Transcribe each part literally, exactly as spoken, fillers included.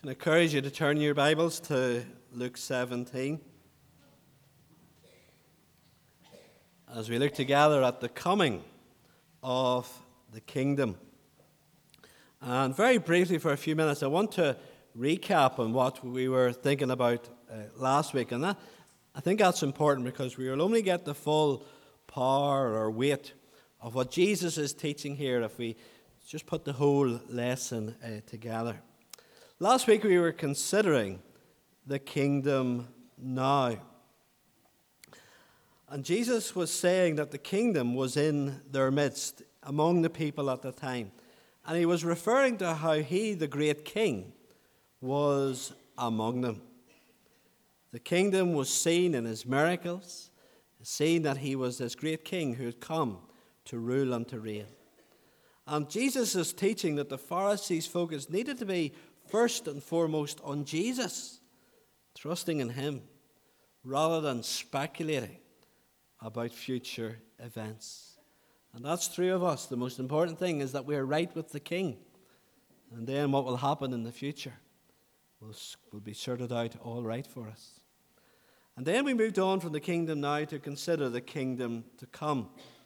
Can I encourage you to turn your Bibles to Luke seventeen as we look together at the coming of the kingdom. And very briefly for a few minutes, I want to recap on what we were thinking about uh, last week. And that, I think that's important because we will only get the full power or weight of what Jesus is teaching here if we just put the whole lesson uh, together. Last week we were considering the kingdom now. And Jesus was saying that the kingdom was in their midst, among the people at the time. And he was referring to how he, the great king, was among them. The kingdom was seen in his miracles, seen that he was this great king who had come to rule and to reign. And Jesus is teaching that the Pharisees' focus needed to be first and foremost on Jesus, trusting in him, rather than speculating about future events. And that's true of us. The most important thing is that we're right with the King. And then what will happen in the future will, will be sorted out all right for us. And then we moved on from the kingdom now to consider the kingdom to come.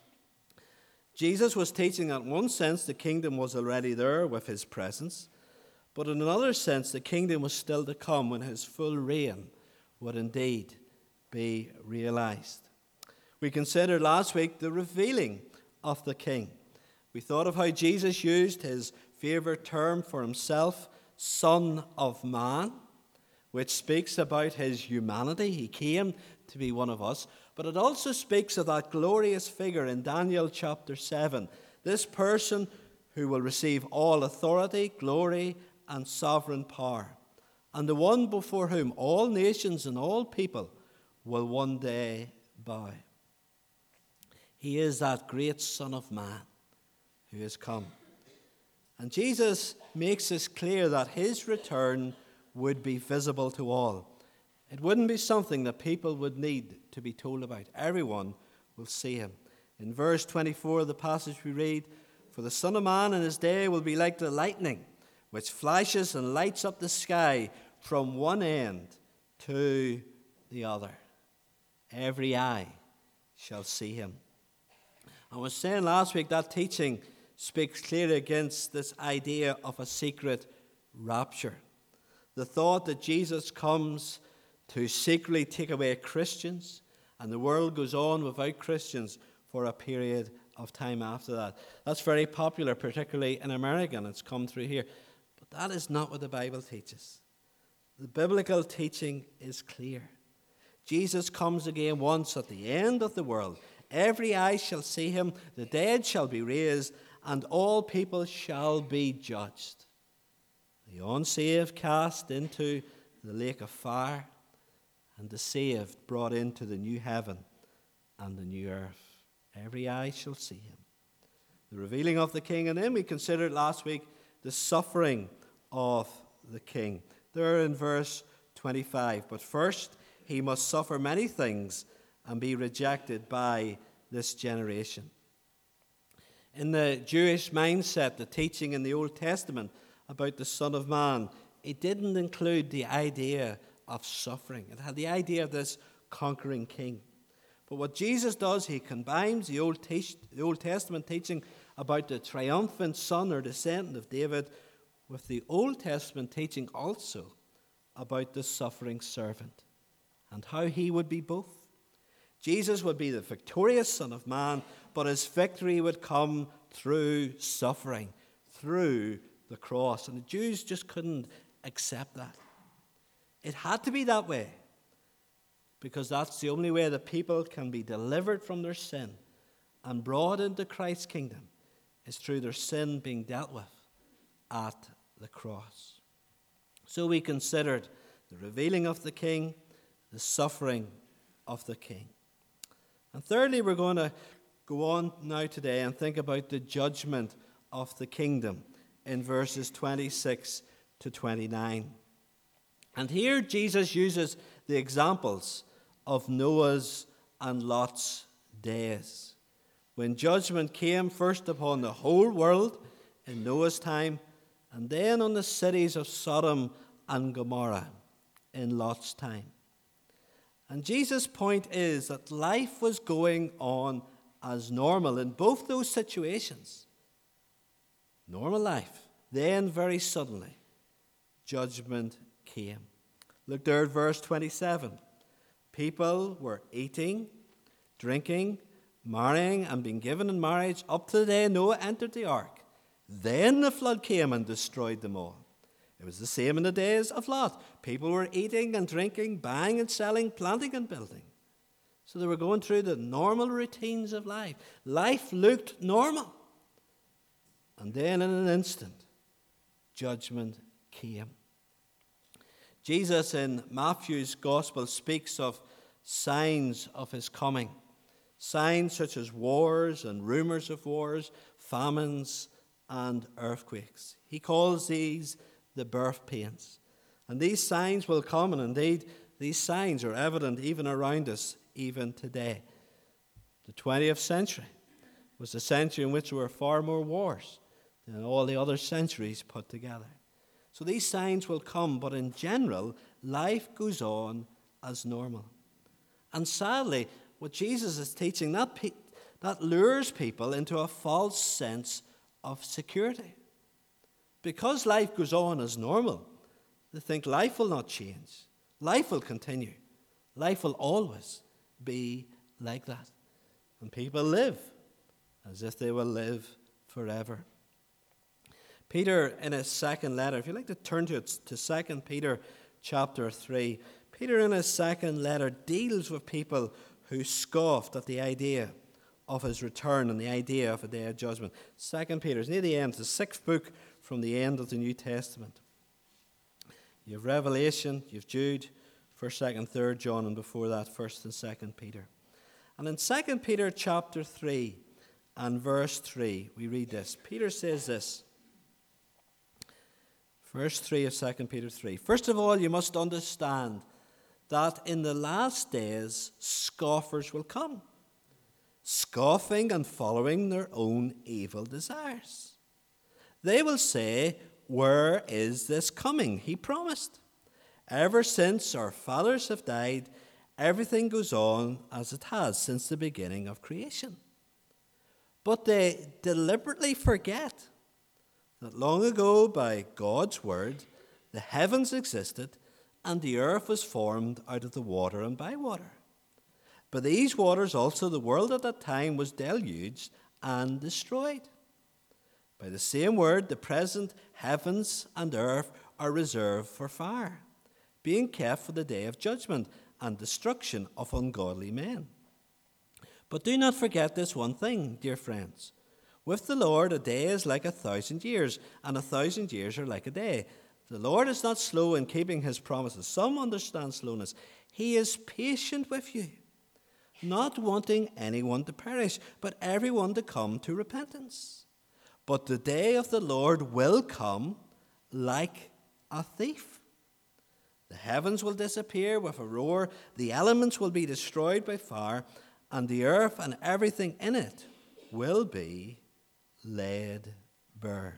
Jesus was teaching that in one sense the kingdom was already there with his presence, but in another sense the kingdom was still to come when his full reign would indeed be realized. We considered last week the revealing of the king. We thought of how Jesus used his favorite term for himself, Son of Man, which speaks about his humanity. He came to be one of us. But it also speaks of that glorious figure in Daniel chapter seven. This person who will receive all authority, glory, and sovereign power. And the one before whom all nations and all people will one day bow. He is that great Son of Man who has come. And Jesus makes this clear that his return would be visible to all. It wouldn't be something that people would need to be told about. Everyone will see him. In verse twenty-four of the passage we read, "For the Son of Man in his day will be like the lightning, which flashes and lights up the sky from one end to the other. Every eye shall see him." I was saying last week that teaching speaks clearly against this idea of a secret rapture. The thought that Jesus comes to secretly take away Christians and the world goes on without Christians for a period of time after that. That's very popular, particularly in America, and it's come through here. But that is not what the Bible teaches. The biblical teaching is clear. Jesus comes again once at the end of the world. Every eye shall see him, the dead shall be raised, and all people shall be judged. The unsaved cast into the lake of fire, and the saved brought into the new heaven and the new earth. Every eye shall see him. The revealing of the king, and then we considered last week the suffering of the king. There in verse twenty-five. "But first he must suffer many things and be rejected by this generation." In the Jewish mindset, the teaching in the Old Testament about the Son of Man, it didn't include the idea of suffering. It had the idea of this conquering king. But what Jesus does, he combines the Old, te- the Old Testament teaching about the triumphant son or descendant of David with the Old Testament teaching also about the suffering servant and how he would be both. Jesus would be the victorious Son of Man, but his victory would come through suffering, through the cross. And the Jews just couldn't accept that. It had to be that way, because that's the only way that people can be delivered from their sin and brought into Christ's kingdom, is through their sin being dealt with at the cross. So we considered the revealing of the king, the suffering of the king. And thirdly, we're going to go on now today and think about the judgment of the kingdom in verses twenty-six to twenty-nine. And here Jesus uses the examples of Noah's and Lot's days, when judgment came first upon the whole world in Noah's time, and then on the cities of Sodom and Gomorrah in Lot's time. And Jesus' point is that life was going on as normal in both those situations. Normal life. Then, very suddenly, judgment came. Look there at verse twenty-seven. People were eating, drinking, marrying, and being given in marriage up to the day Noah entered the ark. Then the flood came and destroyed them all. It was the same in the days of Lot. People were eating and drinking, buying and selling, planting and building. So they were going through the normal routines of life. Life looked normal. And then in an instant, judgment came. Jesus in Matthew's Gospel speaks of signs of his coming. Signs such as wars and rumors of wars, famines and earthquakes. He calls these the birth pains. And these signs will come, and indeed these signs are evident even around us, even today. The twentieth century was a century in which there were far more wars than all the other centuries put together. So these signs will come, but in general, life goes on as normal. And sadly, what Jesus is teaching, that, pe- that lures people into a false sense of security. Because life goes on as normal, they think life will not change. Life will continue. Life will always be like that. And people live as if they will live forever. Peter, in his second letter, if you'd like to turn to it, to Second Peter chapter three, Peter in his second letter deals with people who scoffed at the idea of his return and the idea of a day of judgment. Second Peter is near the end, the sixth book from the end of the New Testament. You have Revelation, you have Jude, First, Second, Third John, and before that, First and Second Peter. And in Second Peter chapter three and verse three, we read this. Peter says this. Verse three of Second Peter three. First of all, you must understand that in the last days scoffers will come, scoffing and following their own evil desires. They will say, where is this coming? He promised. Ever since our fathers have died, everything goes on as it has since the beginning of creation. But they deliberately forget that long ago, by God's word, the heavens existed and the earth was formed out of the water and by water. By these waters also the world at that time was deluged and destroyed. By the same word, the present heavens and earth are reserved for fire, being kept for the day of judgment and destruction of ungodly men. But do not forget this one thing, dear friends. With the Lord, a day is like a thousand years, and a thousand years are like a day. The Lord is not slow in keeping his promises. Some understand slowness. He is patient with you, not wanting anyone to perish, but everyone to come to repentance. But the day of the Lord will come like a thief. The heavens will disappear with a roar, the elements will be destroyed by fire, and the earth and everything in it will be laid bare.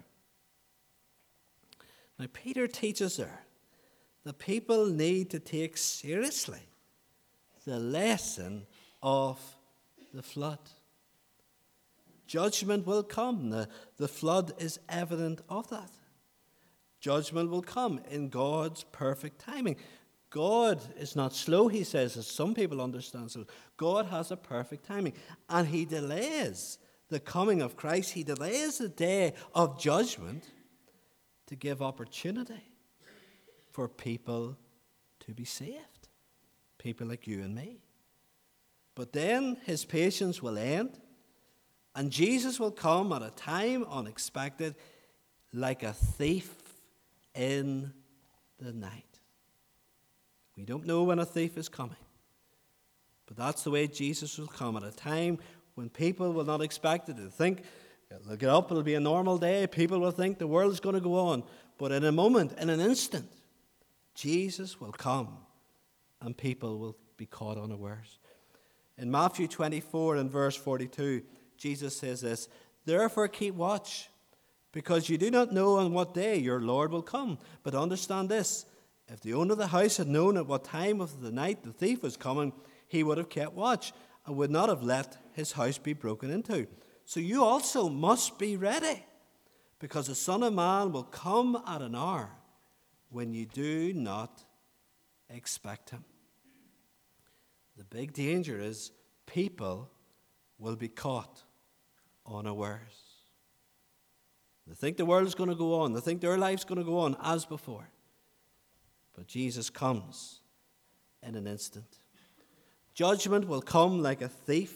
Now, Peter teaches there that people need to take seriously the lesson of the flood. Judgment will come. The, the flood is evident of that. Judgment will come in God's perfect timing. God is not slow, he says, as some people understand. So God has a perfect timing. And he delays the coming of Christ. He delays the day of judgment to give opportunity for people to be saved. People like you and me. But then his patience will end. And Jesus will come at a time unexpected, like a thief in the night. We don't know when a thief is coming, but that's the way Jesus will come, at a time when people will not expect it. They'll think, they'll get up, it'll be a normal day. People will think the world's going to go on. But in a moment, in an instant, Jesus will come and people will be caught unawares. In Matthew twenty-four and verse forty-two, Jesus says this, therefore keep watch, because you do not know on what day your Lord will come. But understand this, If the owner of the house had known at what time of the night the thief was coming, he would have kept watch and would not have let his house be broken into. So you also must be ready, because the Son of Man will come at an hour when you do not expect him. The big danger is people will be caught unawares. They think the world is going to go on. They think their life's going to go on as before. But Jesus comes in an instant. Judgment will come like a thief.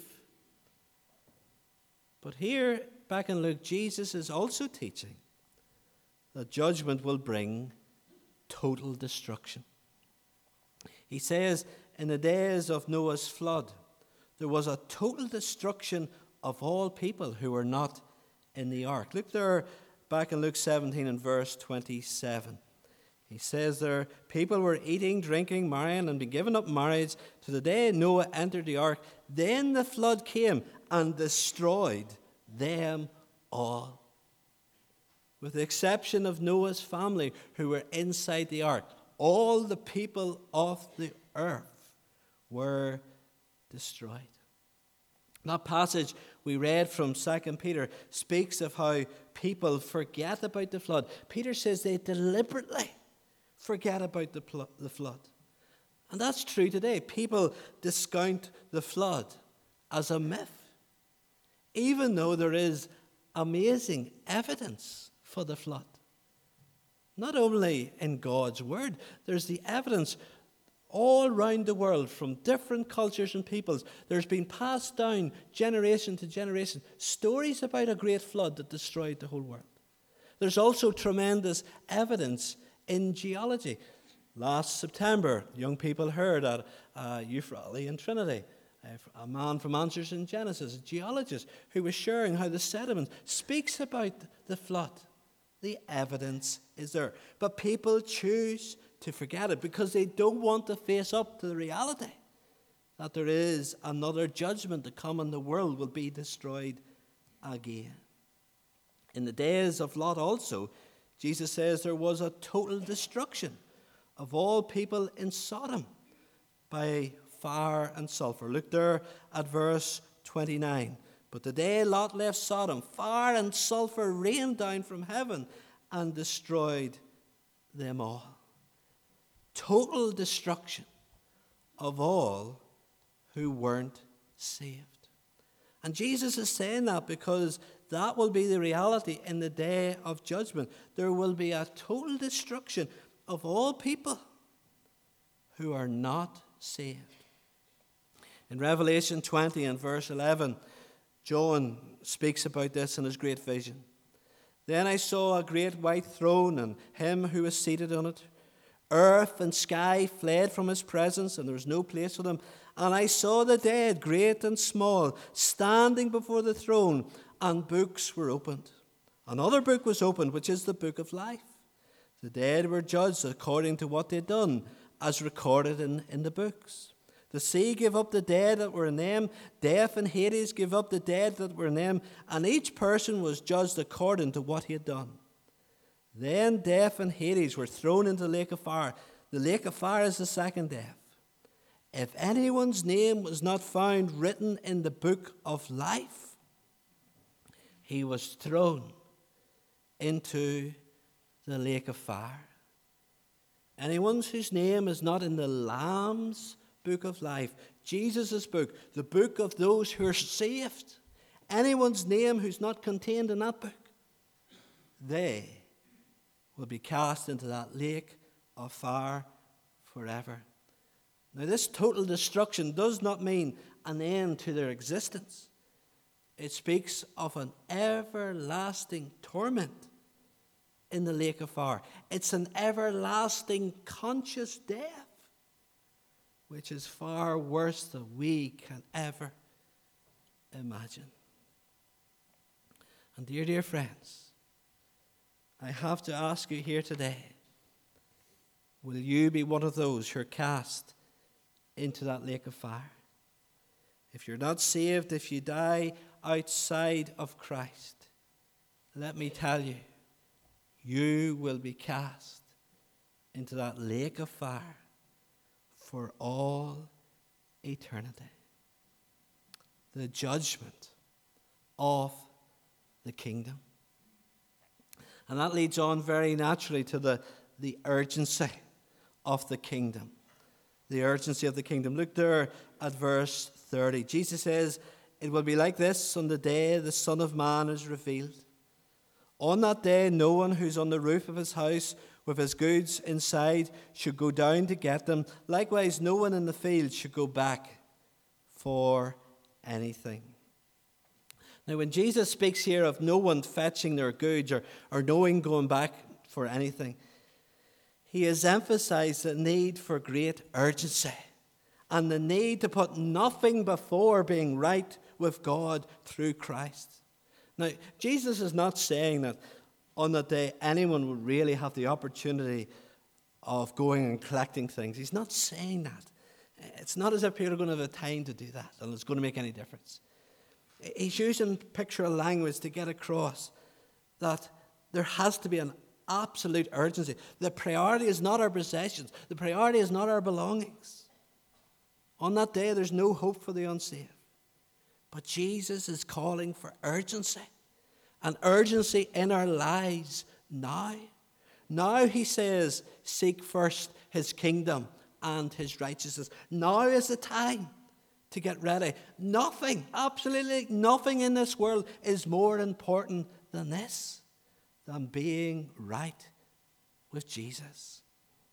But here, back in Luke, Jesus is also teaching that judgment will bring total destruction. He says, in the days of Noah's flood, there was a total destruction of all people who were not in the ark. Look there, back in Luke seventeen and verse twenty-seven. He says there, people were eating, drinking, marrying, and being given up in marriage to the day Noah entered the ark. Then the flood came and destroyed them all, with the exception of Noah's family who were inside the ark. All the people of the earth were destroyed. That passage we read from Second Peter speaks of how people forget about the flood. Peter says they deliberately forget about the, pl- the flood. And that's true today. People discount the flood as a myth, even though there is amazing evidence for the flood. Not only in God's word, there's the evidence all around the world from different cultures and peoples. There's been passed down generation to generation stories about a great flood that destroyed the whole world. There's also tremendous evidence in geology. Last September, young people heard at uh, Youth Rally in Trinity, a man from Answers in Genesis, a geologist, who was sharing how the sediment speaks about the flood. The evidence is there. But people choose to forget it because they don't want to face up to the reality that there is another judgment to come and the world will be destroyed again. In the days of Lot also, Jesus says there was a total destruction of all people in Sodom by fire and sulfur. Look there at verse twenty-nine. But the day Lot left Sodom, fire and sulfur rained down from heaven and destroyed them all. Total destruction of all who weren't saved. And Jesus is saying that because that will be the reality in the day of judgment. There will be a total destruction of all people who are not saved. In Revelation twenty and verse eleven, John speaks about this in his great vision. Then I saw a great white throne and him who was seated on it. Earth and sky fled from his presence, and there was no place for them. And I saw the dead, great and small, standing before the throne, and books were opened. Another book was opened, which is the book of life. The dead were judged according to what they had done, as recorded in, in the books. The sea gave up the dead that were in them. Death and Hades gave up the dead that were in them. And each person was judged according to what he had done. Then death and Hades were thrown into the lake of fire. The lake of fire is the second death. If anyone's name was not found written in the book of life, he was thrown into the lake of fire. Anyone whose name is not in the Lamb's book of life, Jesus' book, the book of those who are saved, anyone's name who's not contained in that book, they will be cast into that lake of fire forever. Now, this total destruction does not mean an end to their existence. It speaks of an everlasting torment in the lake of fire. It's an everlasting conscious death, which is far worse than we can ever imagine. And dear, dear friends, I have to ask you here today, will you be one of those who are cast into that lake of fire? If you're not saved, if you die outside of Christ, let me tell you, you will be cast into that lake of fire for all eternity. The judgment of the kingdom. And that leads on very naturally to the, the urgency of the kingdom. The urgency of the kingdom. Look there at verse thirty. Jesus says, "It will be like this on the day the Son of Man is revealed. On that day, no one who's on the roof of his house with his goods inside should go down to get them. Likewise, no one in the field should go back for anything." Now, when Jesus speaks here of no one fetching their goods or, or no one going back for anything, he has emphasized the need for great urgency and the need to put nothing before being right with God through Christ. Now, Jesus is not saying that on that day anyone would really have the opportunity of going and collecting things. He's not saying that. It's not as if people are going to have the time to do that and it's going to make any difference. He's using pictorial language to get across that there has to be an absolute urgency. The priority is not our possessions. The priority is not our belongings. On that day, there's no hope for the unsaved. But Jesus is calling for urgency. An urgency in our lives now. Now, he says, seek first his kingdom and his righteousness. Now is the time to get ready. Nothing, absolutely nothing in this world is more important than this, than being right with Jesus.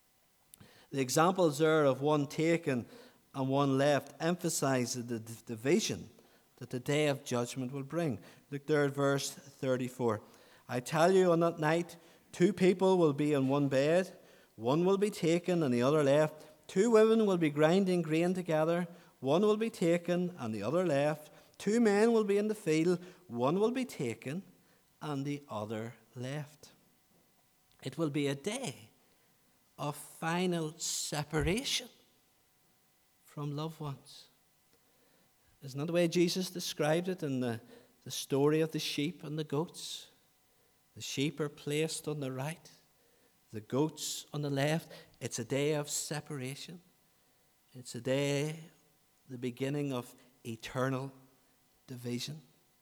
The examples there of one taken and one left emphasize the division that the day of judgment will bring. Look there at verse thirty-four. "I tell you, on that night, two people will be in one bed. One will be taken and the other left. Two women will be grinding grain together. One will be taken and the other left. Two men will be in the field. One will be taken and the other left." It will be a day of final separation from loved ones. Isn't that the way Jesus described it in the, the story of the sheep and the goats? The sheep are placed on the right, the goats on the left. It's a day of separation. It's a day, the beginning of eternal division.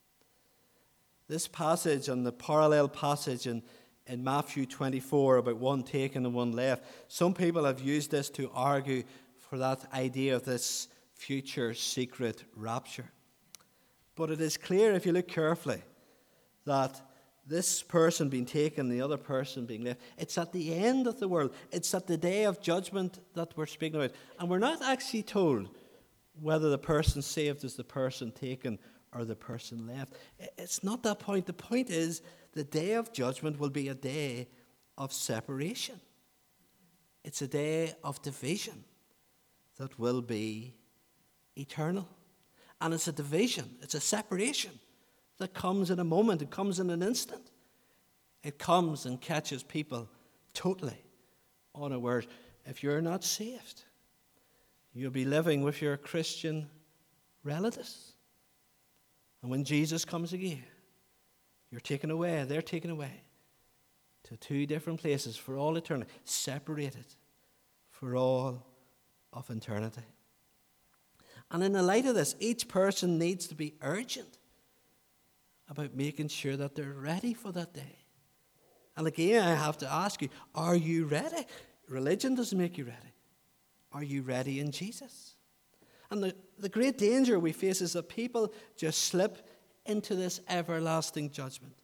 This passage and the parallel passage in, in Matthew twenty-four about one taken and one left, some people have used this to argue for that idea of this future secret rapture. But it is clear, if you look carefully, that this person being taken, the other person being left, it's at the end of the world. It's at the day of judgment that we're speaking about. And we're not actually told whether the person saved is the person taken or the person left. It's not that point. The point is the day of judgment will be a day of separation. It's a day of division that will be eternal. And it's a division, it's a separation that comes in a moment, it comes in an instant. It comes and catches people totally unawares. If you're not saved, you'll be living with your Christian relatives. And when Jesus comes again, you're taken away, they're taken away to two different places for all eternity, separated for all of eternity. And in the light of this, each person needs to be urgent about making sure that they're ready for that day. And again, I have to ask you, are you ready? Religion doesn't make you ready. Are you ready in Jesus? And the, the great danger we face is that people just slip into this everlasting judgment.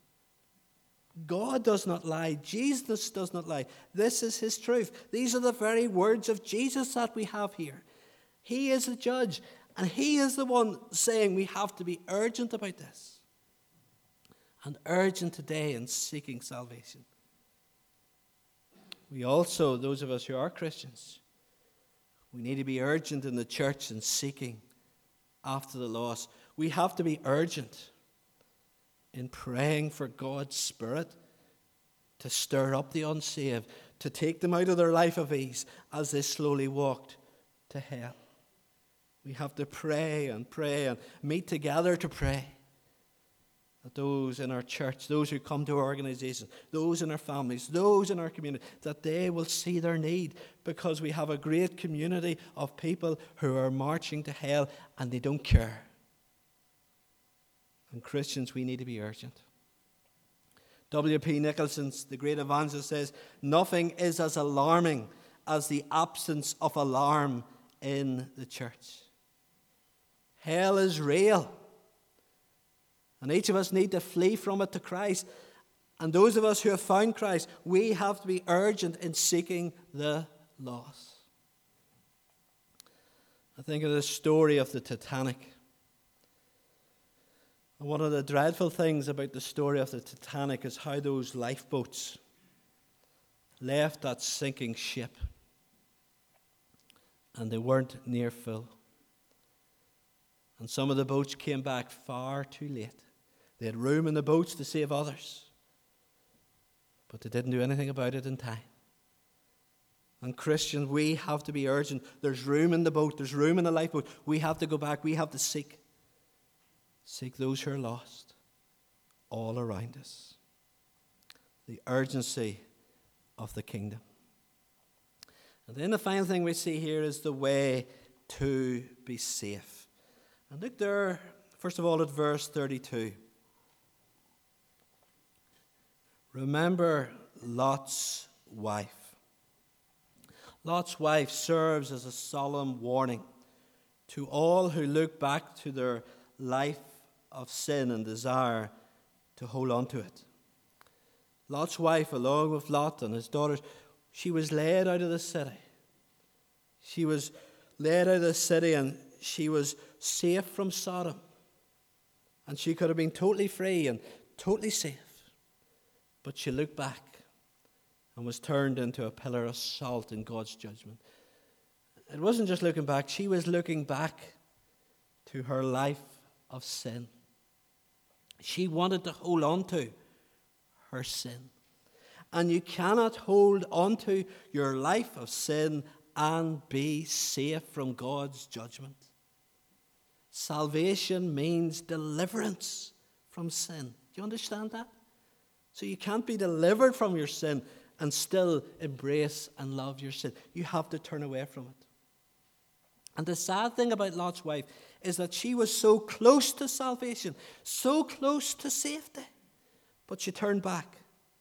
God does not lie. Jesus does not lie. This is his truth. These are the very words of Jesus that we have here. He is the judge, and he is the one saying we have to be urgent about this. And urgent today in seeking salvation. We also, those of us who are Christians, we need to be urgent in the church in seeking after the lost. We have to be urgent in praying for God's Spirit to stir up the unsaved, to take them out of their life of ease as they slowly walked to hell. We have to pray and pray and meet together to pray that those in our church, those who come to our organization, those in our families, those in our community, that they will see their need, because we have a great community of people who are marching to hell and they don't care. And Christians, we need to be urgent. W P Nicholson, the great evangelist, says, nothing is as alarming as the absence of alarm in the church. Hell is real. And each of us need to flee from it to Christ. And those of us who have found Christ, we have to be urgent in seeking the lost. I think of the story of the Titanic. And one of the dreadful things about the story of the Titanic is how those lifeboats left that sinking ship. And they weren't near full. And some of the boats came back far too late. They had room in the boats to save others. But they didn't do anything about it in time. And Christians, we have to be urgent. There's room in the boat. There's room in the lifeboat. We have to go back. We have to seek. Seek those who are lost all around us. The urgency of the kingdom. And then the final thing we see here is the way to be safe. And look there, first of all, at verse thirty-two. Remember Lot's wife. Lot's wife serves as a solemn warning to all who look back to their life of sin and desire to hold on to it. Lot's wife, along with Lot and his daughters, she was led out of the city. She was led out of the city and she was safe from Sodom. And she could have been totally free and totally safe. But she looked back and was turned into a pillar of salt in God's judgment. It wasn't just looking back. She was looking back to her life of sin. She wanted to hold on to her sin. And you cannot hold on to your life of sin and be safe from God's judgment. Salvation means deliverance from sin. Do you understand that? So you can't be delivered from your sin and still embrace and love your sin. You have to turn away from it. And the sad thing about Lot's wife is that she was so close to salvation, so close to safety, but she turned back.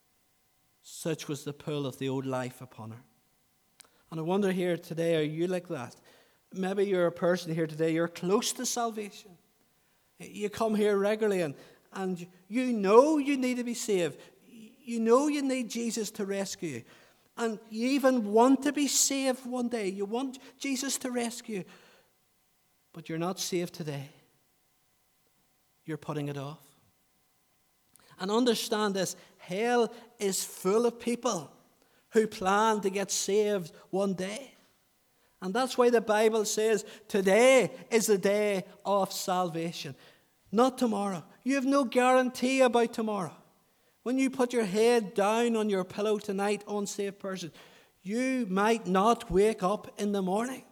Such was the pull of the old life upon her. And I wonder here today, are you like that? Maybe you're a person here today, you're close to salvation. You come here regularly and, and you know you need to be saved. You know you need Jesus to rescue you. And you even want to be saved one day. You want Jesus to rescue you. But you're not saved today. You're putting it off. And understand this, hell is full of people who plan to get saved one day. And that's why the Bible says today is the day of salvation, not tomorrow. You have no guarantee about tomorrow. When you put your head down on your pillow tonight, unsaved person, you might not wake up in the morning.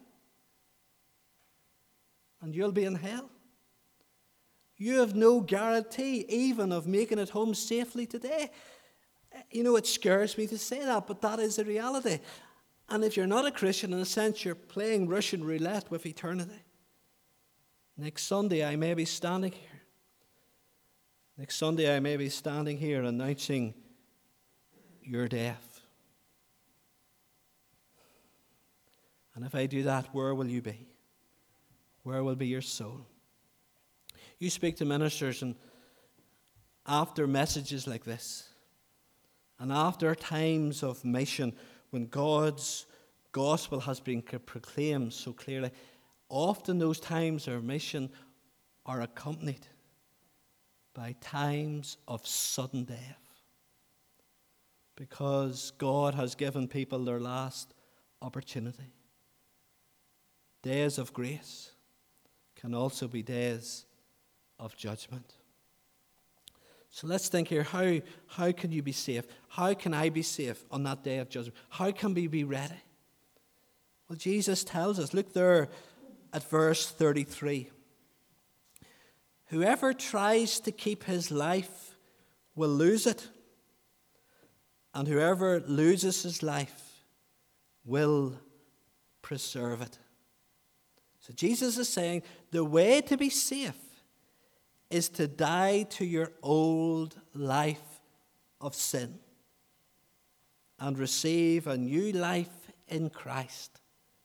And you'll be in hell. You have no guarantee even of making it home safely today. You know, it scares me to say that, but that is the reality. And if you're not a Christian, in a sense, you're playing Russian roulette with eternity. Next Sunday, I may be standing here. Next Sunday, I may be standing here announcing your death. And if I do that, where will you be? Where will be your soul? You speak to ministers, and after messages like this, and after times of mission, when God's gospel has been proclaimed so clearly, often those times of mission are accompanied by times of sudden death. Because God has given people their last opportunity. Days of grace can also be days of judgment. So let's think here, how, how can you be safe? How can I be safe on that day of judgment? How can we be ready? Well, Jesus tells us, look there at verse thirty-three. Whoever tries to keep his life will lose it, and whoever loses his life will preserve it. So Jesus is saying the way to be safe is to die to your old life of sin and receive a new life in Christ.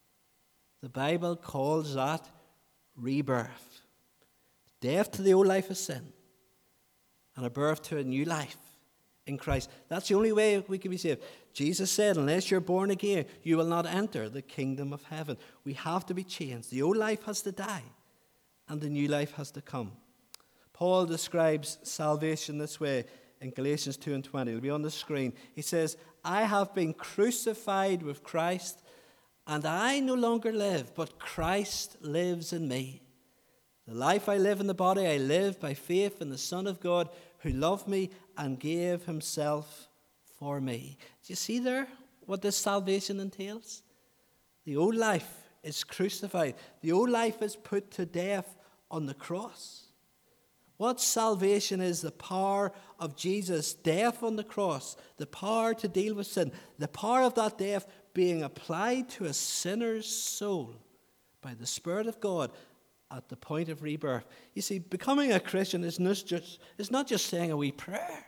The Bible calls that rebirth. Death to the old life of sin and a birth to a new life in Christ. That's the only way we can be saved. Jesus said, unless you're born again, you will not enter the kingdom of heaven. We have to be changed. The old life has to die, and the new life has to come. Paul describes salvation this way in Galatians two and twenty. It'll be on the screen. He says, I have been crucified with Christ, and I no longer live, but Christ lives in me. The life I live in the body, I live by faith in the Son of God, who loved me and gave himself for me. Do you see there what this salvation entails? The old life is crucified. The old life is put to death on the cross. What salvation is? The power of Jesus' death on the cross, the power to deal with sin, the power of that death being applied to a sinner's soul by the Spirit of God at the point of rebirth. You see, becoming a Christian is not just, is not just saying a wee prayer.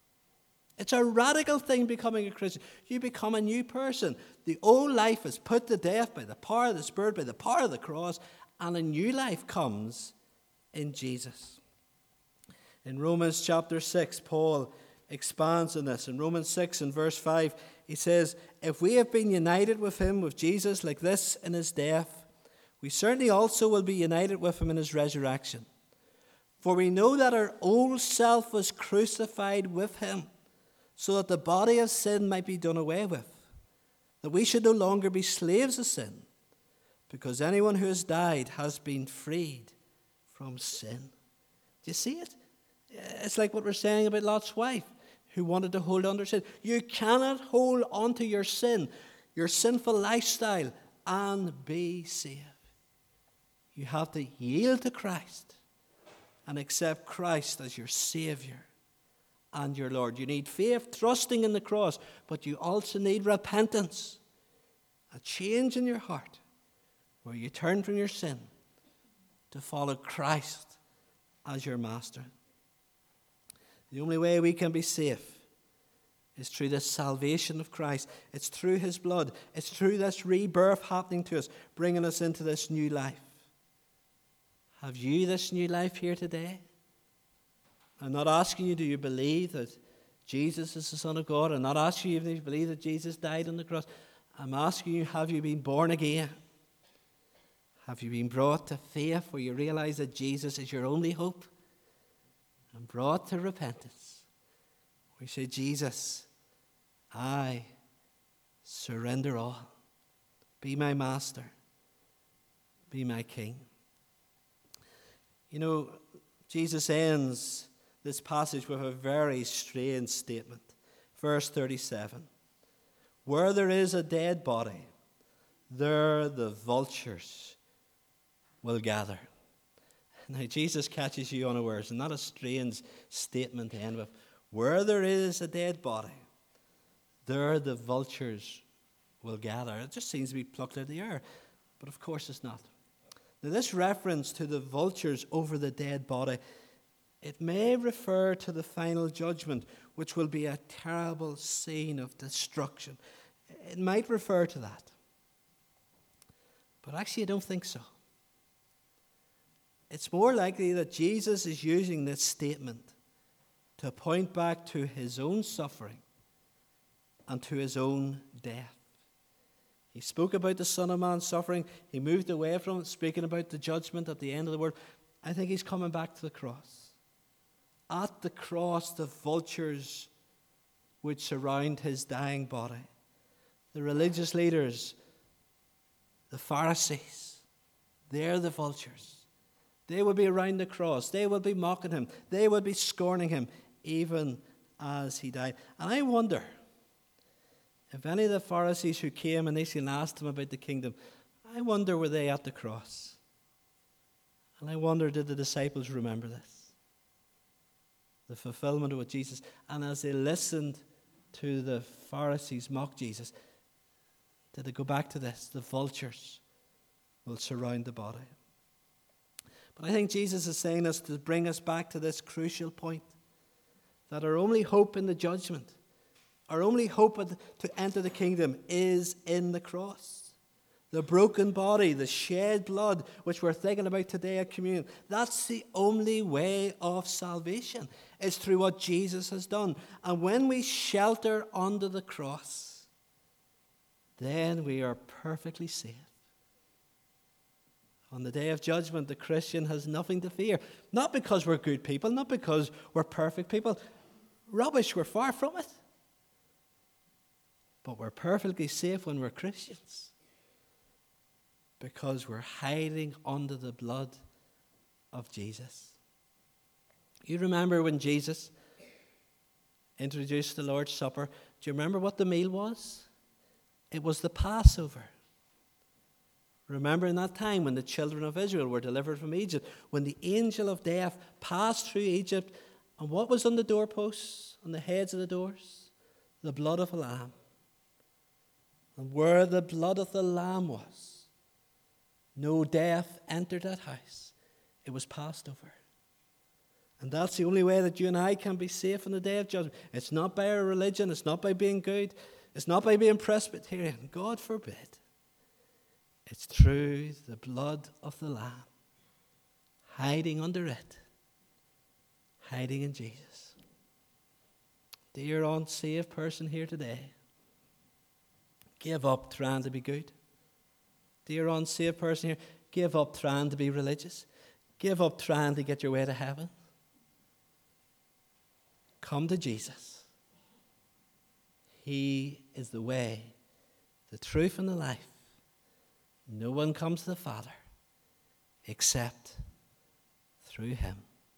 It's a radical thing, becoming a Christian. You become a new person. The old life is put to death by the power of the Spirit, by the power of the cross, and a new life comes in Jesus. In Romans chapter six, Paul expands on this. In Romans six and verse five, he says, if we have been united with him, with Jesus, like this in his death, we certainly also will be united with him in his resurrection. For we know that our old self was crucified with him, so that the body of sin might be done away with, that we should no longer be slaves of sin, because anyone who has died has been freed from sin. Do you see it? It's like what we're saying about Lot's wife, who wanted to hold on to sin. You cannot hold on to your sin, your sinful lifestyle, and be saved. You have to yield to Christ and accept Christ as your Savior and your Lord. You need faith, trusting in the cross, but you also need repentance, a change in your heart where you turn from your sin to follow Christ as your master. The only way we can be safe is through this salvation of Christ. It's through his blood. It's through this rebirth happening to us, bringing us into this new life. Have you this new life here today? I'm not asking you, do you believe that Jesus is the Son of God? I'm not asking you if you believe that Jesus died on the cross. I'm asking you, have you been born again? Have you been brought to faith where you realize that Jesus is your only hope? And brought to repentance. We say, Jesus, I surrender all. Be my master. Be my king. You know, Jesus ends this passage with a very strange statement. Verse thirty-seven. Where there is a dead body, there the vultures will gather. Now, Jesus catches you unawares, and not a strange statement to end with. Where there is a dead body, there the vultures will gather. It just seems to be plucked out of the air, but of course it's not. Now, this reference to the vultures over the dead body, it may refer to the final judgment, which will be a terrible scene of destruction. It might refer to that. But actually, I don't think so. It's more likely that Jesus is using this statement to point back to his own suffering and to his own death. He spoke about the Son of Man suffering. He moved away from it, speaking about the judgment at the end of the world. I think he's coming back to the cross. At the cross, the vultures would surround his dying body. The religious leaders, the Pharisees, they're the vultures. They will be around the cross. They will be mocking him. They will be scorning him, even as he died. And I wonder if any of the Pharisees who came initially and asked him about the kingdom, I wonder were they at the cross? And I wonder, did the disciples remember this? The fulfillment of what Jesus, and as they listened to the Pharisees mock Jesus, did they go back to this? The vultures will surround the body. But I think Jesus is saying this to bring us back to this crucial point, that our only hope in the judgment, our only hope to enter the kingdom is in the cross. The broken body, the shed blood, which we're thinking about today at communion, that's the only way of salvation. It's through what Jesus has done. And when we shelter under the cross, then we are perfectly safe. On the day of judgment, the Christian has nothing to fear. Not because we're good people, not because we're perfect people. Rubbish, we're far from it. But we're perfectly safe when we're Christians, because we're hiding under the blood of Jesus. You remember when Jesus introduced the Lord's Supper? Do you remember what the meal was? It was the Passover. Remember in that time when the children of Israel were delivered from Egypt, when the angel of death passed through Egypt, and what was on the doorposts, on the heads of the doors? The blood of a lamb. And where the blood of the lamb was, no death entered that house. It was passed over. And that's the only way that you and I can be safe on the day of judgment. It's not by our religion. It's not by being good. It's not by being Presbyterian. God forbid. It's through the blood of the Lamb, hiding under it, hiding in Jesus. Dear unsaved person here today, give up trying to be good. Dear unsaved person here, give up trying to be religious. Give up trying to get your way to heaven. Come to Jesus. He is the way, the truth, and the life. No one comes to the Father except through him.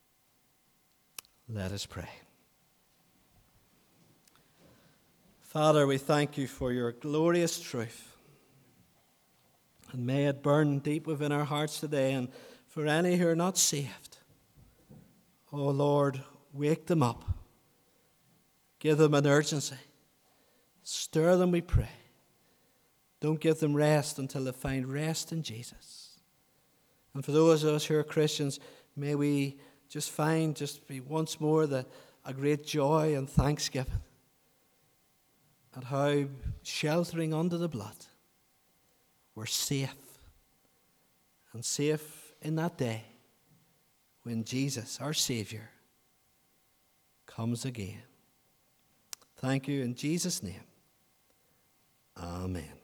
Let us pray. Father, we thank you for your glorious truth. And may it burn deep within our hearts today. And for any who are not saved, oh Lord, wake them up. Give them an urgency. Stir them, we pray. Don't give them rest until they find rest in Jesus. And for those of us who are Christians, may we just find, just be once more, the, a great joy and thanksgiving at how, sheltering under the blood, we're safe. And safe in that day when Jesus, our Savior, comes again. Thank you in Jesus' name. Amen.